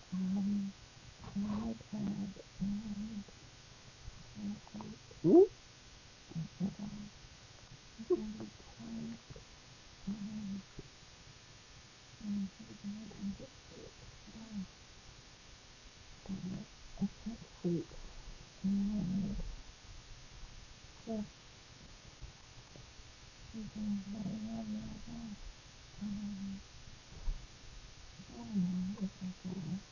um, an iPad, and Hmm? hold on, I'm trying to be quiet, um, and I can get sleep, but I can't sleep, and just something going on there, I don't know, it's like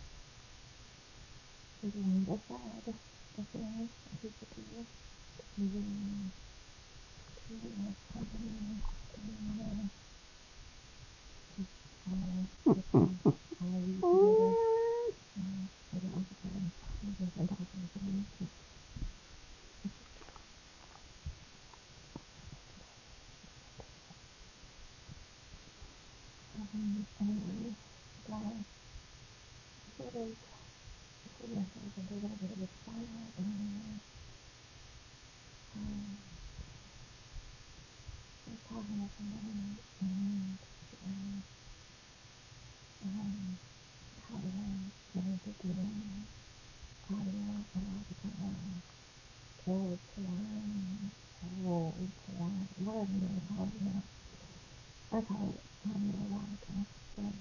feeling the sad, I feel, people do, feeling too much company, feeling, just, all you together, maybe all the time, maybe I'm talking to me, just, anyway, but sort of put myself into a little bit of a spiral, and, um, I was talking to somebody, and, um, how they're getting to doing audio a lot of the time, old porn, old porn, whatever you want to call it, I call it audio erotica, but,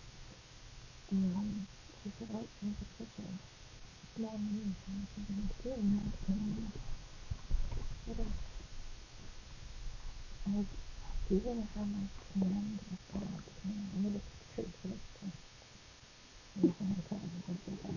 she said, oh, it was such a small niche, and she's been doing that, and sort of, I given how much and with that, I mean, it's true, so it's just, everything I told her was about,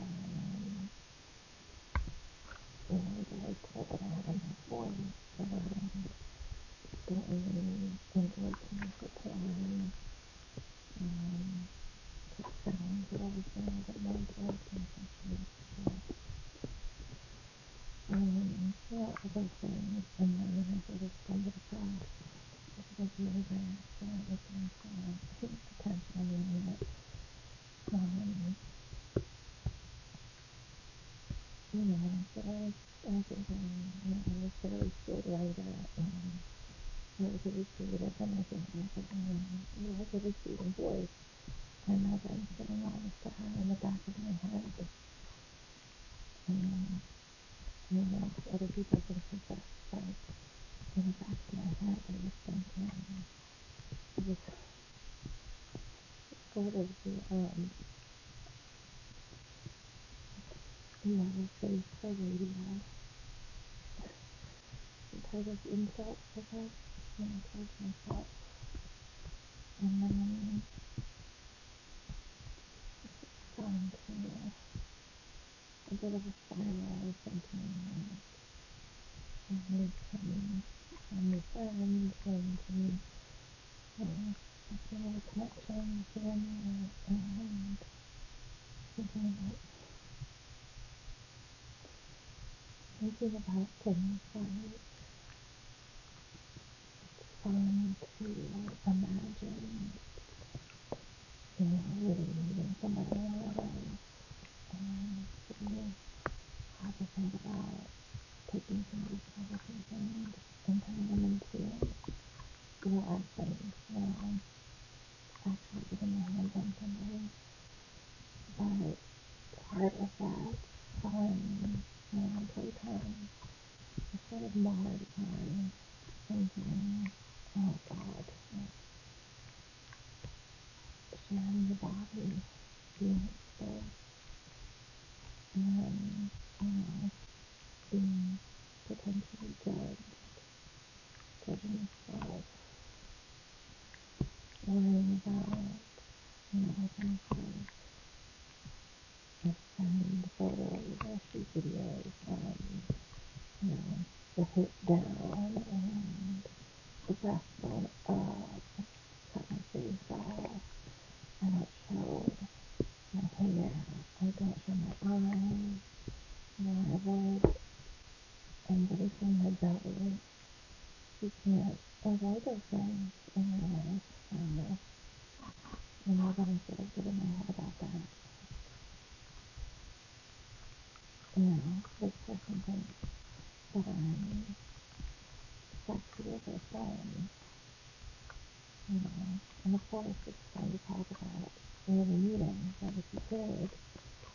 the way told that I had enough voice, that I don't really enjoy commercial porn, um, it sounds that everything I get more voice and something, other things, and then I sort of stumbled across, it was really rare, so I was looking for attention on the internet, um, so I was thinking, I was fairly skilled writer, relatively creative, and I think I have a relatively soothing voice, and I've been feeling all this stuff in the back of my head, and other people can confess, but in the back of my head, I was thinking, it was sort of the face for radio, some type of insult, I guess, towards myself, and then gone to a bit of a spiral, thinking I need some family friends, and some, family connections here and there, and thinking about things like fun to imagine, really meeting somebody in real life, and to have to think about taking some of these conversations and turning them into real action, actually getting my hands on somebody. But part of that fun, playtime is sort of marred by thinking, oh God, sharing the body, being exposed, and, being potentially judged, judging myself, worrying about, things like send photos or shoot videos from, the hip down and the breastbone up, cut my face off, I don't show my hair, I don't show my eyes, I avoid anybody seeing my belly. You can't avoid those things in real life. But I sort of get in my head about that. This person thinks that I'm sexy as her friend, and of course it's fun to talk about early meetings, that would be good,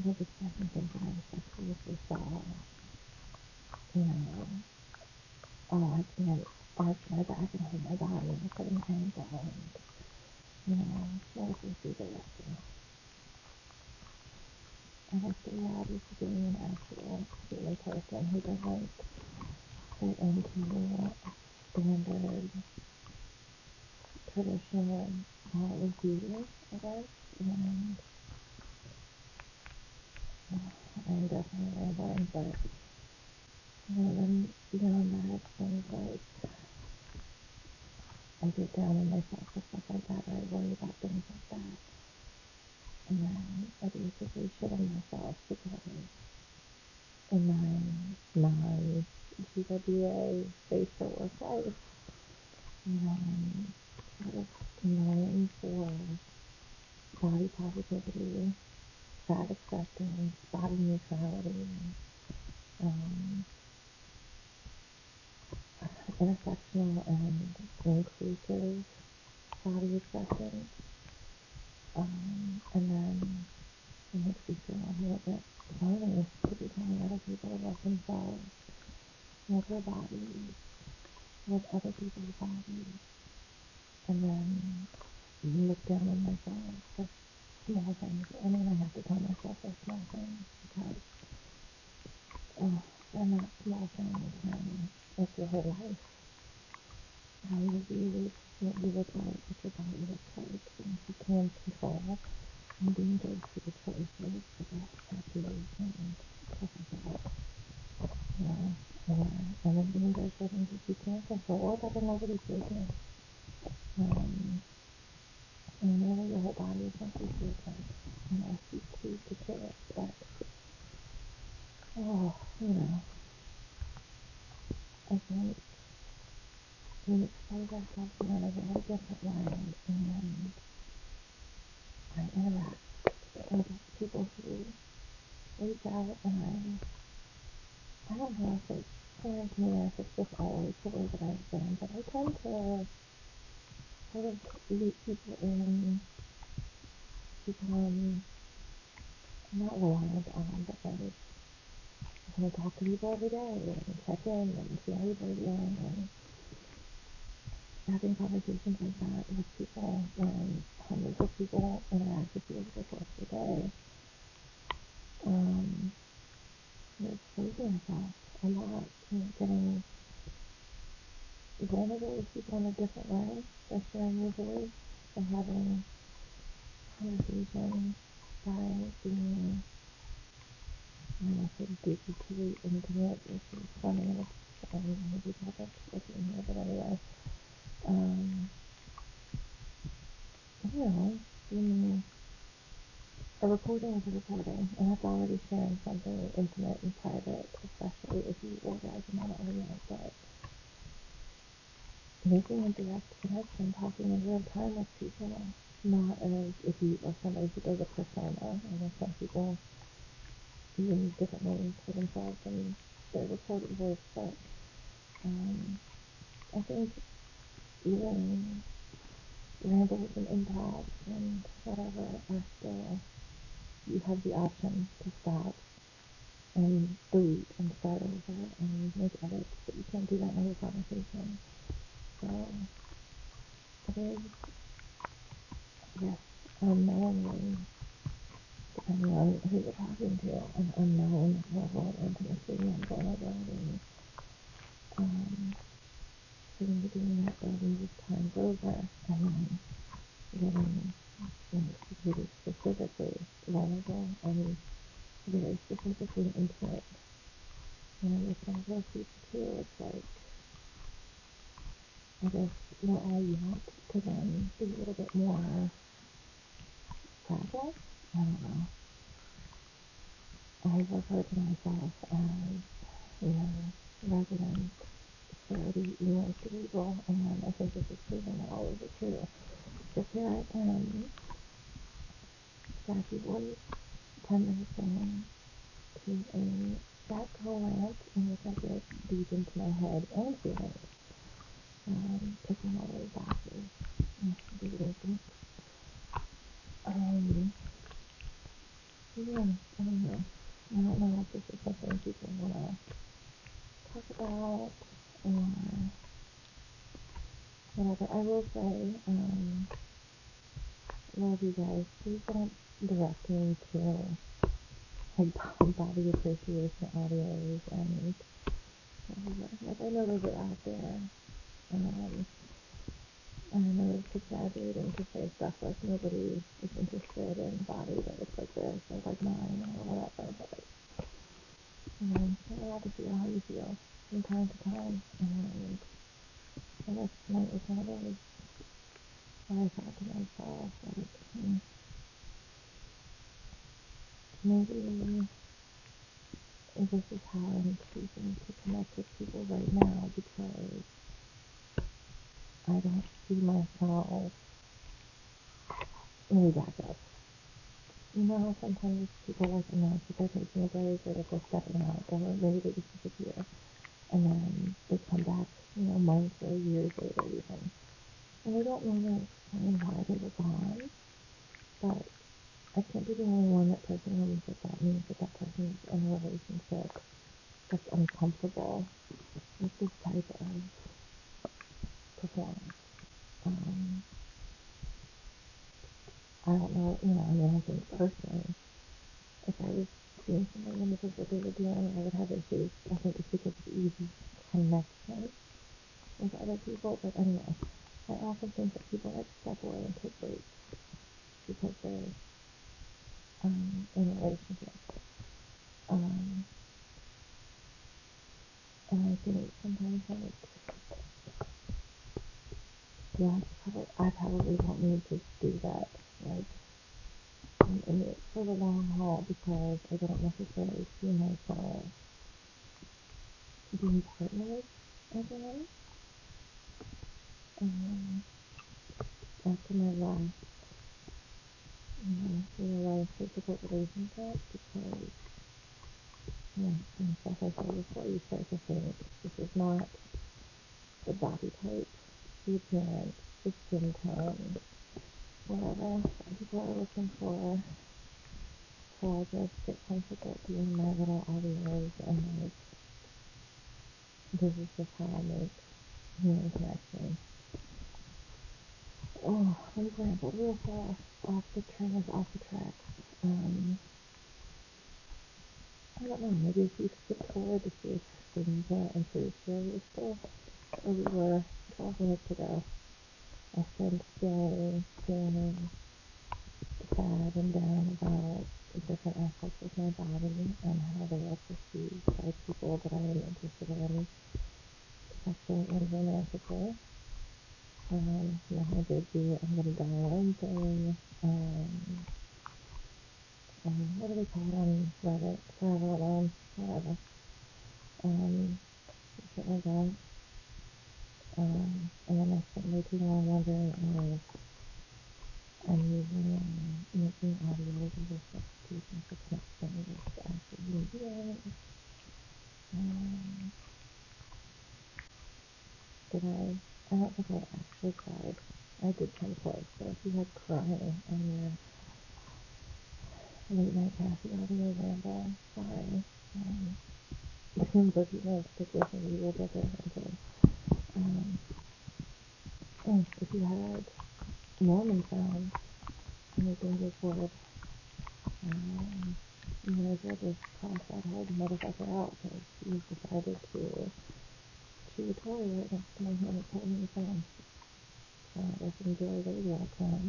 was expressing things that I was sexually saw, you know, oh, I can't arch my back and hold my body in a certain angle, and, you know, what if we do this? And it's the reality of being an actual human person who doesn't fit into standard, traditional beauty, I guess. And I'm definitely rambling, but then beyond that, it's things like I get down on myself for stuff like that, or I worry about things like that, and then I basically shit on myself because in my non-GWA space for work life, sort of known for body positivity, fat acceptance, body neutrality, um, intersectional and inclusive body acceptance. And then it makes me feel a little bit funny to be telling other people to love themselves, love their bodies, love other people's bodies, and then look down on myself for small things. I mean, I have to tell myself they're small things because they're not small things when it's your whole life. How you view what you look like, what your body looks like, things you can control, and being good to the choices about tattoos and stuff like that. You know, and then being good for things that you can't control or that are nobody's business. And really your whole body is nobody's business unless you choose to kill it. But, I think we expose ourselves in a very different way, and I interact with people who reach out, and I don't know if it's foreign to me or if it's just always the way that I've been, but I tend to sort of loop people in, become not reliant on, but like, I'm going to talk to people every day and check in and see how people are doing, and having conversations like that with people when hundreds of people interact with you over the course of the day. You're exposing yourself a lot, getting vulnerable with people in a different way by sharing your voice, by having conversations, by being, I don't know, sort of digitally intimate, which is funny, and it's maybe public speaking here, but anyway, you know, being a recording is a recording, and that's already sharing something intimate and private, especially if you orgasm on audio, but making a direct connection, talking in real time with people, not as if you are somebody who does a persona. I know some people use different names for themselves in their recorded voice, but I think even rambles and improvs and whatever are still, you have the option to stop and delete and start over and make edits, but you can't do that in every conversation. So it is, yes, unknowingly, depending on who you're talking to, an unknown level of intimacy and vulnerability. For me doing that thousands of times over, and then getting really specifically vulnerable and very specifically intimate. With some of those people too, it's like, I guess we'll all want to then be a little bit more fragile. I don't know. I refer to myself as, resident charity, cerebral, and I think this is proven that all of it true. So here I am, sassy voice, 10 minutes in, to a chat rant in which I get deep into my head and feelings, ticking all those boxes. Yeah, people want to talk about or whatever. I will say, love you guys. Please don't direct me to like body appreciation audios and whatever. Like I know those are out there. I know it's exaggerating to say stuff like nobody is interested in body that looks like this or like mine or whatever, but you're allowed to feel how you feel from time to time, and I guess tonight was one of those where I thought to myself, like, maybe this is how I'm choosing to connect with people right now because I don't see myself. Let me back up. You know how sometimes people like announce that they're taking a break or that they're stepping out or maybe they just disappear and then they come back, months or years later even. And they don't really explain why they were gone, but I can't be the only one that personally believes that means that person is in a relationship that's uncomfortable with this type of performance. I don't know, I think personally, if I was seeing somebody and this is what they were doing, I would have issues. I think it's because of easy connection with other people, but anyway, I also think that people like step away and take breaks because they're in a relationship. And I think sometimes I probably won't need to do that, like, in it for the long haul because I don't necessarily see myself being partnered again. After my last, really difficult relationship because, and stuff I said before, you start to think this is not the body type, the appearance, the skin tone, whatever people are looking for. So I just get comfortable doing my little audios and like, this is just how I make human connection. Oh, we rambled real fast off the tracks. I don't know, maybe if we skip forward to see if things improve here. We're still where we were 12 minutes ago. I've been still feeling sad and down about different aspects of my body and how they are perceived by people that I am interested in sexually and romantically. I did the I'm gonna die alone thing. What do they call it on Reddit? Forever alone, whatever. Shit like that. And then I spent way too long wondering if I'm using making audios as a substitution for connection with actual human beings. I don't think I actually cried. I did come close, so if you had crying on your late night Kathy audio ramble, sorry. But stick with me, you will get there eventually. If you had Mormon sounds, anything record, you might as well just cross that whole motherfucker out because you decided to chew a toy right next to my hand and put me in the phone. So let's enjoy those outcomes.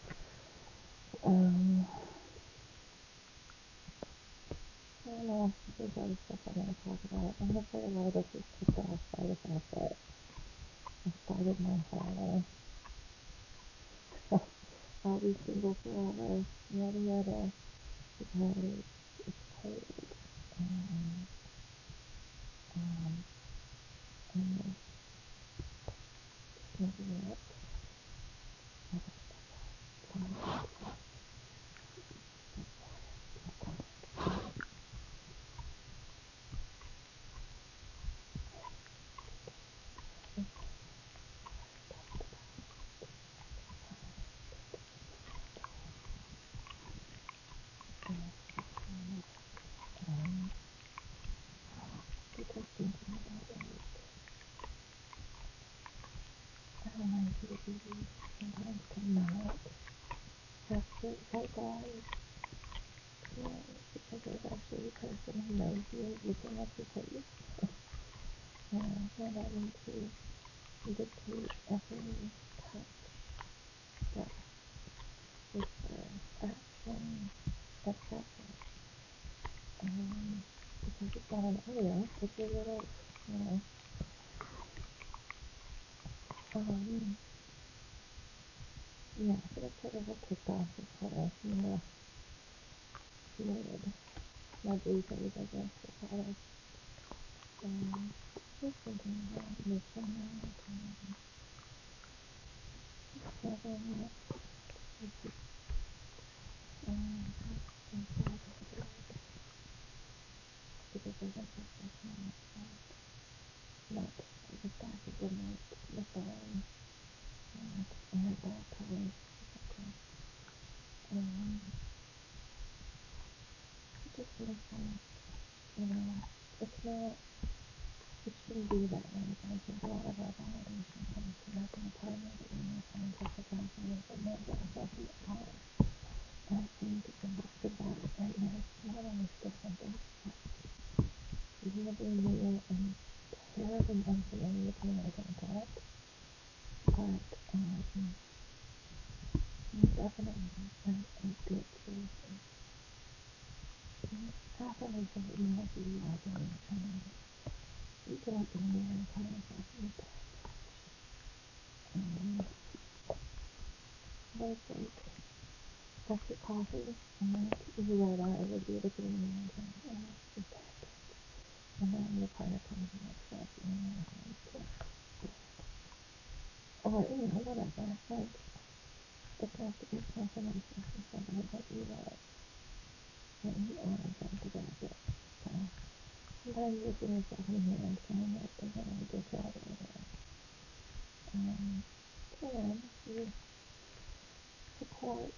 I don't know if there's other stuff I want to talk about. I'm going to say a lot of this is kicked off by the fact that I started my haul. I'll be single forever, yada yada, because it's cold. And, and thinking that capture zeitgeist, because there's actually a person who knows you looking at your face. Not having to dictate every touch, breath, whisper, action, etc. Because it's not an audio, it's a little, you know, yeah, so that's sort of what kicked off this whole, fluid lovely phase, I guess, we'll call it. Just thinking about mission and discovering it, which is, inside of the world, because I guess it's just not the stack of the note, the phone, and that color, etc. Just listen, it's not, it shouldn't be that way, but I think a lot of our validation comes from having a partner that we know scientific answers and knows ourselves in the car. And I think the book of that rightness not only still something reasonably new and terribly unfamiliar to me, I don't get, but definitely a good solution. Affirmation that you know who you are doing, and you can look in the mirror and tell yourself you're best. It's like after coffee, and you red eyes would be able to in the mirror and say, oh, you're best. And then your partner comes and like slaps you in the hand. Or, whatever. Like, it has to be confirmation from somebody that you love, that you honor them to that bit. So, sometimes you see yourself in the mirror and saying it doesn't really get you all the way there. So then, you support,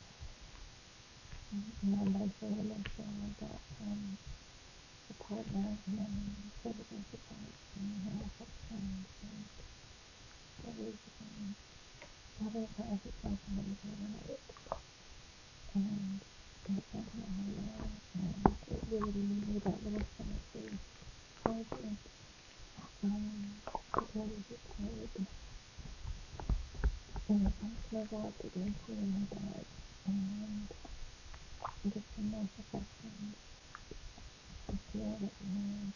mentally, emotionally, like that from the partner, and then physical support, and affections, and always, other times it's when somebody's right, and it's not an audio, and it really needed that little fancy pauses, because it's hard, I snuggle up against you in my bed, and get some nice affection, and feel that you're,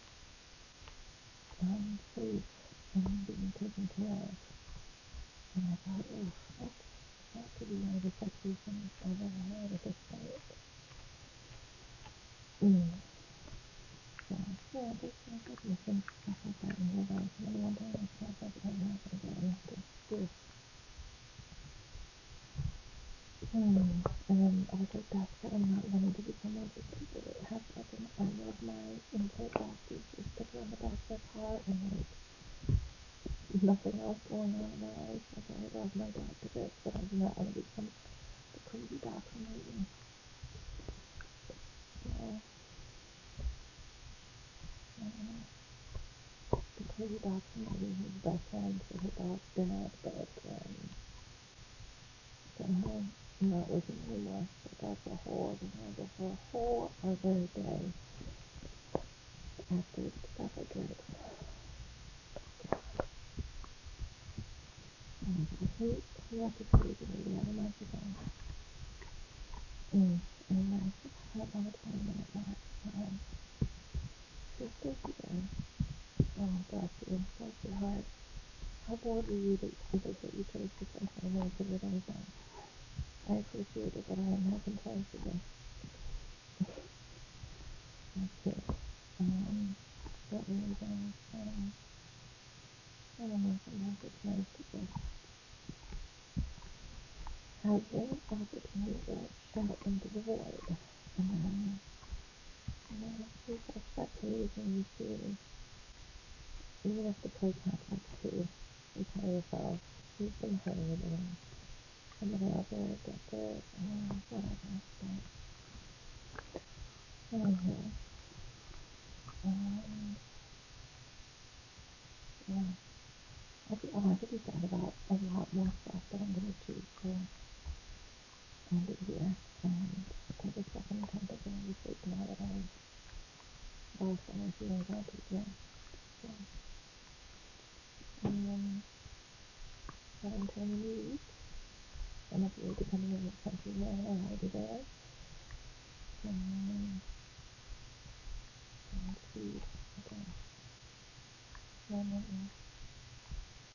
safe, and being taken care of, and I thought, oh, that could be one of the sexiest things I've ever had at this point. So, yeah, just like missing stuff like that in your life, and I'm wondering if that doesn't happen again. Just, and also that's that I'm not wanting to become one of those people that has like an I love my input boxes just sticker on the back of their car, and like nothing else going on in their life. Like, I love my dog to bits, but I do not want to become the crazy dachshund lady. So, the crazy dachshund lady who's best friends with her dog's dad, but somehow not with him anymore. But that's a whole other matter for a whole other day after the stuff I dread. He left this crazy lady out a month ago. And I had on a 20-minute walk. She's still here. Oh, bless you. Bless your heart. How bored were you that you chose to spend 20 minutes of your day with them? I appreciate it, but I am having plans for you. That's it. But really though, I don't know, sometimes it's nice to just have the opportunity to shout into the void. Refresh that page and you see, even if the play context too, you tell yourself, you've been heard and somebody out there gets it, whatever. But anywho, yeah, I could be sad about a lot more stuff that I'm going to choose to under here and take a second temporary break now that I'm both and feeling granted here. So, and then volunteering leave, some of you depending on what country you're in are already there. And speed, okay. 1 minute.